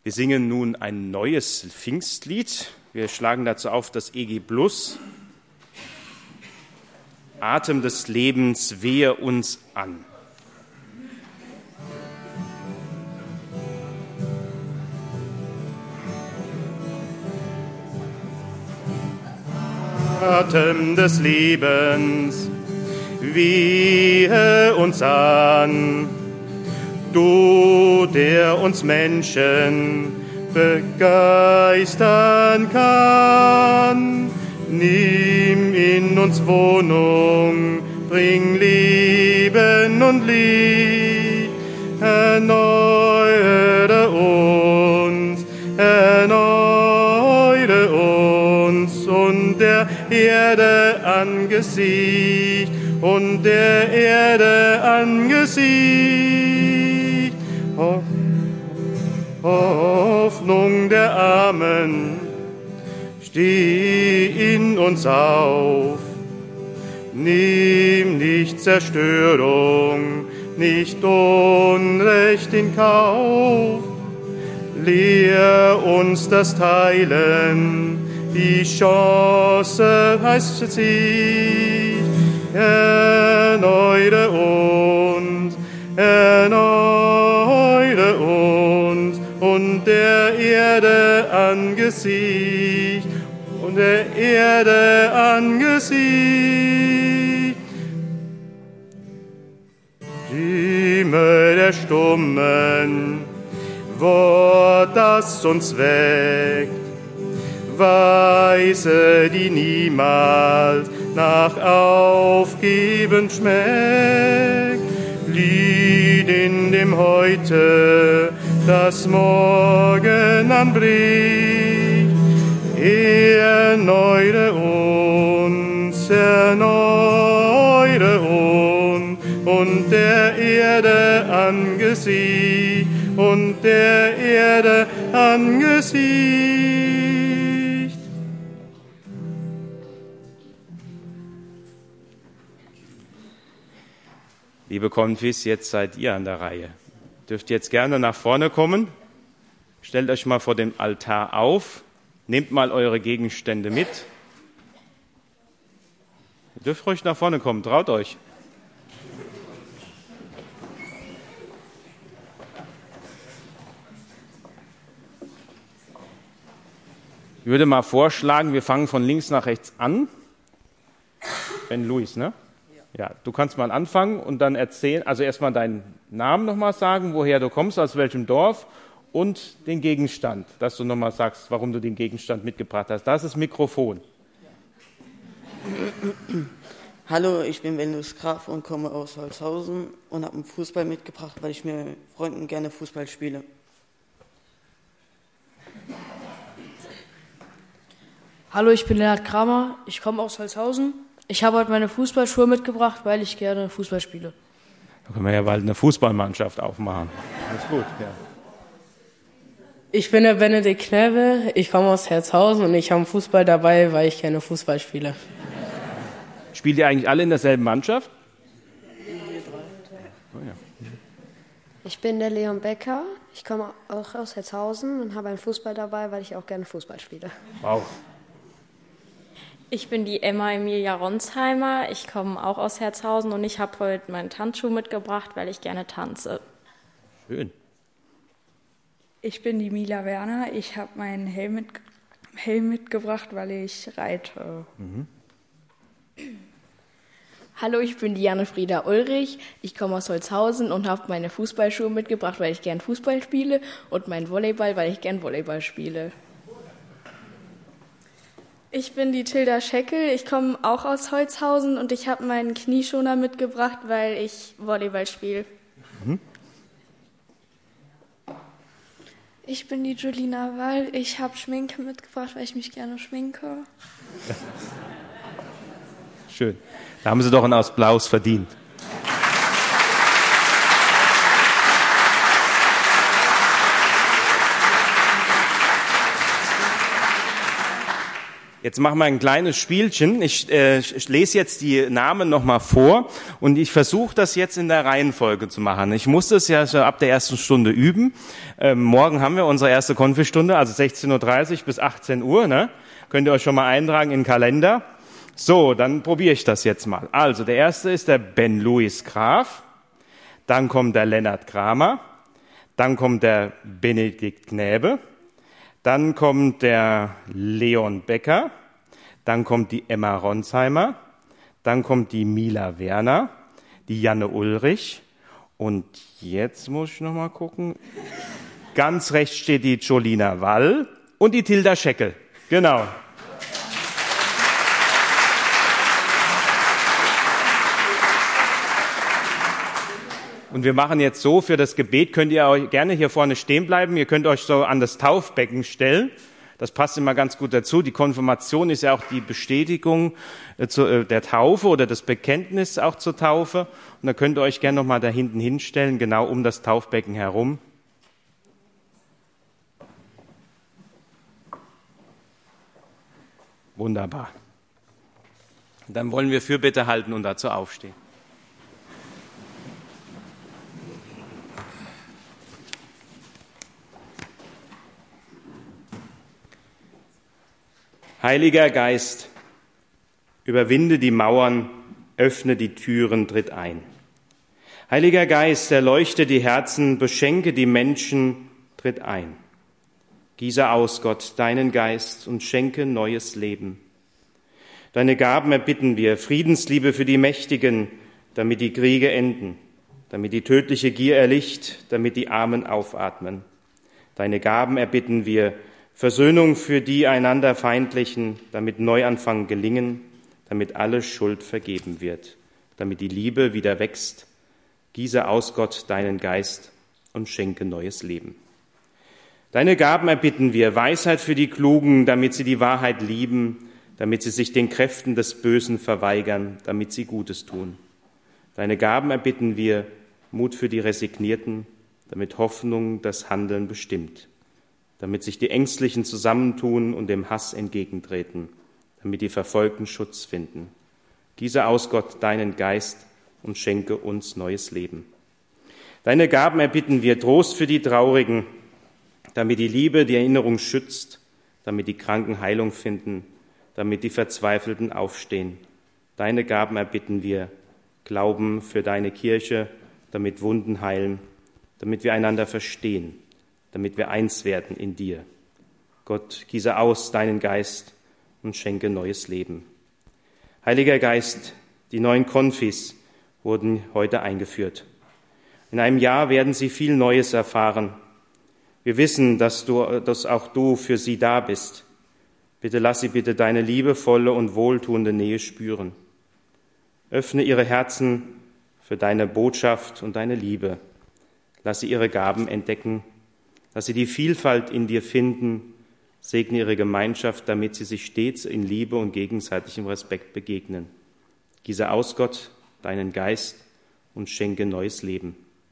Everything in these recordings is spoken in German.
Wir singen nun ein neues Pfingstlied. Wir schlagen dazu auf das EG Plus. Atem des Lebens, wehe uns an. Atem des Lebens, wehe uns an. Du, der uns Menschen begeistern kann, nimm in uns Wohnung, bring Leben und Lied, erneuere uns und der Erde Angesicht, und der Erde Angesicht. Hoffnung der Armen, steh in uns auf, nimm nicht Zerstörung, nicht Unrecht in Kauf, lehr uns das Teilen, die Chance heißt sie, erneuere uns, und der Erde Angesicht, und der Erde Angesicht. Stimme der Stummen, Wort, das uns weckt, Weise, die niemals nach Aufgeben schmeckt, Lied in dem Heute, das morgen anbricht, erneuere uns, und der Erde Angesicht, und der Erde Angesicht. Liebe Konfis, jetzt seid ihr an der Reihe. Dürft jetzt gerne nach vorne kommen. Stellt euch mal vor dem Altar auf. Nehmt mal eure Gegenstände mit. Ihr dürft ruhig nach vorne kommen, traut euch. Ich würde mal vorschlagen, wir fangen von links nach rechts an. Ben Luis, ne? Ja, du kannst mal anfangen und dann erzählen, also erstmal deinen Namen nochmal sagen, woher du kommst, aus welchem Dorf und den Gegenstand, dass du nochmal sagst, warum du den Gegenstand mitgebracht hast. Das ist das Mikrofon. Hallo, ich bin Ben Luis Graf und komme aus Holzhausen und habe einen Fußball mitgebracht, weil ich mit Freunden gerne Fußball spiele. Hallo, ich bin Lennart Kramer, ich komme aus Holzhausen. Ich habe heute meine Fußballschuhe mitgebracht, weil ich gerne Fußball spiele. Da können wir ja bald eine Fußballmannschaft aufmachen. Das ist gut, ja. Ich bin der Benedikt Knebel, ich komme aus Herzhausen und ich habe Fußball dabei, weil ich gerne Fußball spiele. Spielt ihr eigentlich alle in derselben Mannschaft? Oh, ja. Ich bin der Leon Becker, ich komme auch aus Herzhausen und habe einen Fußball dabei, weil ich auch gerne Fußball spiele. Wow. Ich bin die Emma Emilia Ronsheimer, ich komme auch aus Herzhausen und ich habe heute meinen Tanzschuh mitgebracht, weil ich gerne tanze. Schön. Ich bin die Mila Werner, ich habe meinen Helm mitgebracht, weil ich reite. Mhm. Hallo, ich bin Diane Frieda Ulrich, ich komme aus Holzhausen und habe meine Fußballschuhe mitgebracht, weil ich gern Fußball spiele und meinen Volleyball, weil ich gern Volleyball spiele. Ich bin die Tilda Scheckel, ich komme auch aus Holzhausen und ich habe meinen Knieschoner mitgebracht, weil ich Volleyball spiele. Mhm. Ich bin die Julina Wall, ich habe Schminke mitgebracht, weil ich mich gerne schminke. Schön. Da haben Sie doch einen Applaus verdient. Jetzt machen wir ein kleines Spielchen. Ich lese jetzt die Namen nochmal vor und ich versuche das jetzt in der Reihenfolge zu machen. Ich muss das ja schon ab der ersten Stunde üben. Morgen haben wir unsere erste Konfistunde, also 16:30 Uhr bis 18 Uhr. Ne? Könnt ihr euch schon mal eintragen in den Kalender. So, dann probiere ich das jetzt mal. Also, der erste ist der Ben Louis Graf. Dann kommt der Lennart Kramer. Dann kommt der Benedikt Knäbe. Dann kommt der Leon Becker, dann kommt die Emma Ronsheimer, dann kommt die Mila Werner, die Janne Ulrich und jetzt muss ich noch mal gucken, ganz rechts steht die Jolina Wall und die Tilda Scheckel, genau. Und wir machen jetzt so, für das Gebet könnt ihr euch gerne hier vorne stehen bleiben. Ihr könnt euch so an das Taufbecken stellen. Das passt immer ganz gut dazu. Die Konfirmation ist ja auch die Bestätigung der Taufe oder das Bekenntnis auch zur Taufe. Und da könnt ihr euch gerne nochmal da hinten hinstellen, genau um das Taufbecken herum. Wunderbar. Dann wollen wir Fürbitte halten und dazu aufstehen. Heiliger Geist, überwinde die Mauern, öffne die Türen, tritt ein. Heiliger Geist, erleuchte die Herzen, beschenke die Menschen, tritt ein. Gieße aus, Gott, deinen Geist und schenke neues Leben. Deine Gaben erbitten wir, Friedensliebe für die Mächtigen, damit die Kriege enden, damit die tödliche Gier erlicht, damit die Armen aufatmen. Deine Gaben erbitten wir, Versöhnung für die einander Feindlichen, damit Neuanfang gelingen, damit alle Schuld vergeben wird, damit die Liebe wieder wächst. Gieße aus, Gott, deinen Geist und schenke neues Leben. Deine Gaben erbitten wir, Weisheit für die Klugen, damit sie die Wahrheit lieben, damit sie sich den Kräften des Bösen verweigern, damit sie Gutes tun. Deine Gaben erbitten wir, Mut für die Resignierten, damit Hoffnung das Handeln bestimmt, damit sich die Ängstlichen zusammentun und dem Hass entgegentreten, damit die Verfolgten Schutz finden. Gieße aus, Gott, deinen Geist und schenke uns neues Leben. Deine Gaben erbitten wir, Trost für die Traurigen, damit die Liebe die Erinnerung schützt, damit die Kranken Heilung finden, damit die Verzweifelten aufstehen. Deine Gaben erbitten wir, Glauben für deine Kirche, damit Wunden heilen, damit wir einander verstehen, damit wir eins werden in dir. Gott, gieße aus deinen Geist und schenke neues Leben. Heiliger Geist, die neuen Konfis wurden heute eingeführt. In einem Jahr werden sie viel Neues erfahren. Wir wissen, dass auch du für sie da bist. Bitte lass sie bitte deine liebevolle und wohltuende Nähe spüren. Öffne ihre Herzen für deine Botschaft und deine Liebe. Lass sie ihre Gaben entdecken. Lass sie die Vielfalt in dir finden, segne ihre Gemeinschaft, damit sie sich stets in Liebe und gegenseitigem Respekt begegnen. Gieße aus, Gott, deinen Geist und schenke neues Leben.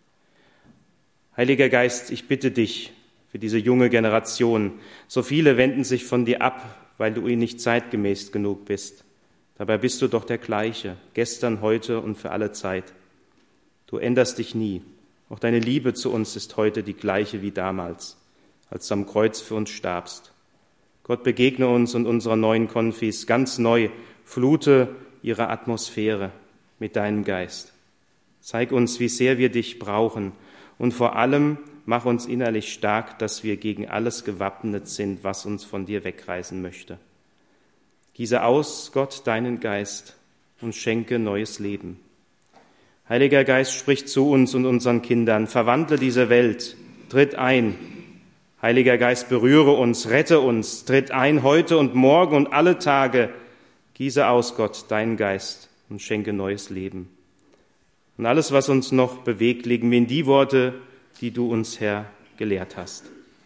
Heiliger Geist, ich bitte dich für diese junge Generation. So viele wenden sich von dir ab, weil du ihnen nicht zeitgemäß genug bist. Dabei bist du doch der Gleiche, gestern, heute und für alle Zeit. Du änderst dich nie. Auch deine Liebe zu uns ist heute die gleiche wie damals, als du am Kreuz für uns starbst. Gott, begegne uns und unserer neuen Konfis ganz neu, flute ihre Atmosphäre mit deinem Geist. Zeig uns, wie sehr wir dich brauchen und vor allem mach uns innerlich stark, dass wir gegen alles gewappnet sind, was uns von dir wegreißen möchte. Gieße aus, Gott, deinen Geist und schenke neues Leben. Heiliger Geist, sprich zu uns und unseren Kindern, verwandle diese Welt, tritt ein. Heiliger Geist, berühre uns, rette uns, tritt ein heute und morgen und alle Tage. Gieße aus, Gott, deinen Geist und schenke neues Leben. Und alles, was uns noch bewegt, legen wir in die Worte, die du uns, Herr, gelehrt hast.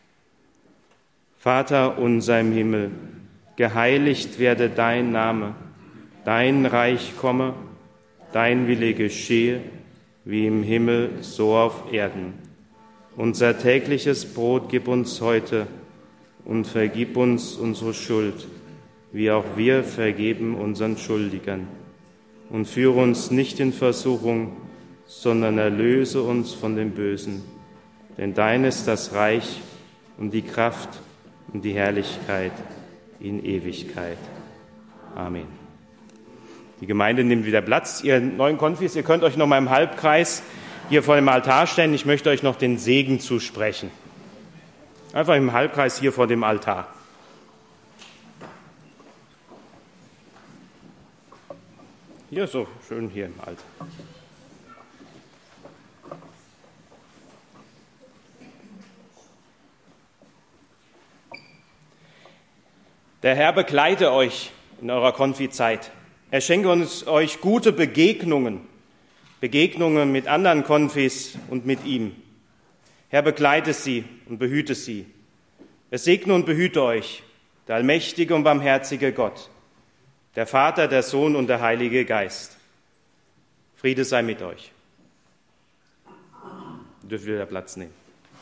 Vater unser im Himmel, geheiligt werde dein Name, dein Reich komme, dein Wille geschehe, wie im Himmel, so auf Erden. Unser tägliches Brot gib uns heute und vergib uns unsere Schuld, wie auch wir vergeben unseren Schuldigern. Und führe uns nicht in Versuchung, sondern erlöse uns von dem Bösen. Denn dein ist das Reich und die Kraft und die Herrlichkeit in Ewigkeit. Amen. Die Gemeinde nimmt wieder Platz. Ihr neuen Konfis, ihr könnt euch noch mal im Halbkreis hier vor dem Altar stellen. Ich möchte euch noch den Segen zusprechen. Einfach im Halbkreis hier vor dem Altar. Hier so, schön hier im Altar. Der Herr begleite euch in eurer Konfizeit. Er schenke euch gute Begegnungen mit anderen Konfis und mit ihm. Herr, begleite sie und behüte sie. Er segne und behüte euch, der allmächtige und barmherzige Gott, der Vater, der Sohn und der Heilige Geist. Friede sei mit euch. Ihr dürft wieder Platz nehmen.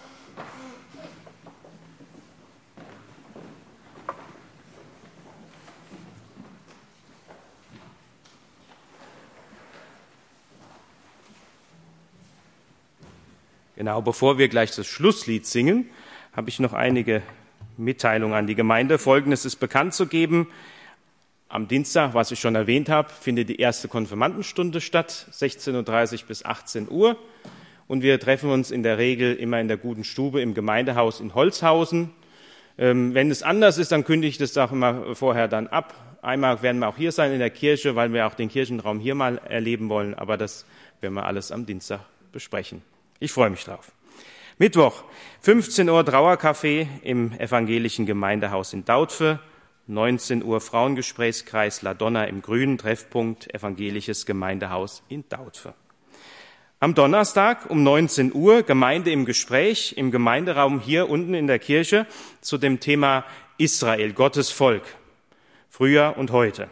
Genau, bevor wir gleich das Schlusslied singen, habe ich noch einige Mitteilungen an die Gemeinde. Folgendes ist bekannt zu geben. Am Dienstag, was ich schon erwähnt habe, findet die erste Konfirmandenstunde statt, 16:30 bis 18 Uhr. Und wir treffen uns in der Regel immer in der Guten Stube im Gemeindehaus in Holzhausen. Wenn es anders ist, dann kündige ich das auch immer vorher dann ab. Einmal werden wir auch hier sein in der Kirche, weil wir auch den Kirchenraum hier mal erleben wollen. Aber das werden wir alles am Dienstag besprechen. Ich freue mich drauf. Mittwoch, 15 Uhr Trauercafé im evangelischen Gemeindehaus in Dautphe, 19 Uhr Frauengesprächskreis La Donna im Grünen, Treffpunkt evangelisches Gemeindehaus in Dautphe. Am Donnerstag um 19 Uhr Gemeinde im Gespräch im Gemeinderaum hier unten in der Kirche zu dem Thema Israel, Gottes Volk, früher und heute.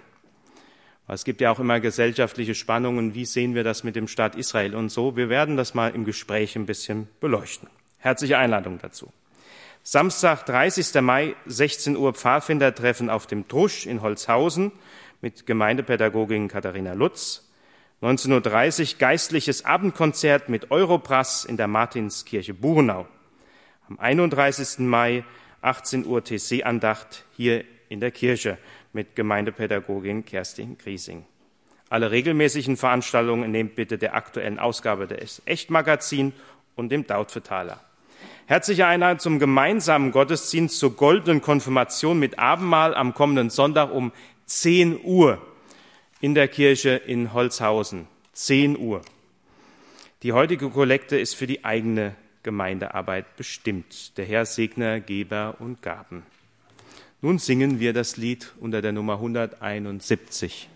Es gibt ja auch immer gesellschaftliche Spannungen. Wie sehen wir das mit dem Staat Israel und so? Wir werden das mal im Gespräch ein bisschen beleuchten. Herzliche Einladung dazu. Samstag, 30. Mai, 16 Uhr Pfadfindertreffen auf dem Trusch in Holzhausen mit Gemeindepädagogin Katharina Lutz. 19:30 Uhr geistliches Abendkonzert mit Europrass in der Martinskirche Buchenau. Am 31. Mai, 18 Uhr TC-Andacht hier in der Kirche mit Gemeindepädagogin Kerstin Griesing. Alle regelmäßigen Veranstaltungen nehmt bitte der aktuellen Ausgabe des Echtmagazin und dem Dautphetaler. Herzliche Einladung zum gemeinsamen Gottesdienst zur goldenen Konfirmation mit Abendmahl am kommenden Sonntag um 10 Uhr in der Kirche in Holzhausen. 10 Uhr. Die heutige Kollekte ist für die eigene Gemeindearbeit bestimmt. Der Herr segne Geber und Gaben. Nun singen wir das Lied unter der Nummer 171.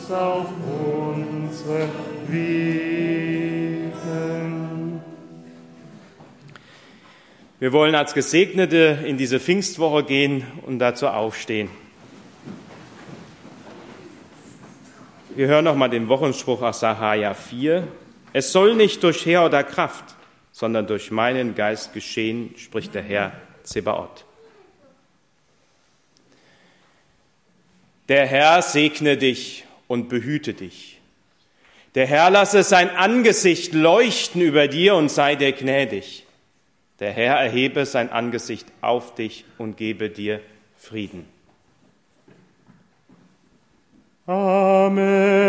uns auf unsere Wegen. Wir wollen als Gesegnete in diese Pfingstwoche gehen und dazu aufstehen. Wir hören nochmal den Wochenspruch aus Sacharja 4. Es soll nicht durch Heer oder Kraft, sondern durch meinen Geist geschehen, spricht der Herr Zebaoth. Der Herr segne dich und behüte dich. Der Herr lasse sein Angesicht leuchten über dir und sei dir gnädig. Der Herr erhebe sein Angesicht auf dich und gebe dir Frieden. Amen.